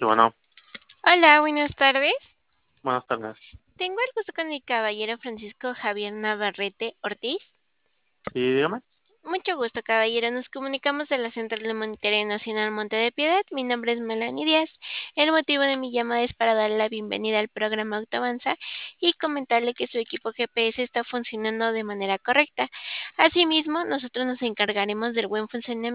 Sí, bueno, Hola, buenas tardes. buenas tardes. Tengo el gusto con el caballero Francisco Javier Navarrete Ortiz. Sí, dígame. Mucho gusto, caballero. Nos comunicamos de la Central de Monitoreo Nacional Monte de Piedad. Mi nombre es Melanie Díaz. El motivo de mi llamada es para darle la bienvenida al programa Autoavanza y comentarle que su equipo GPS está funcionando de manera correcta. Asimismo, nosotros nos encargaremos del buen funcionamiento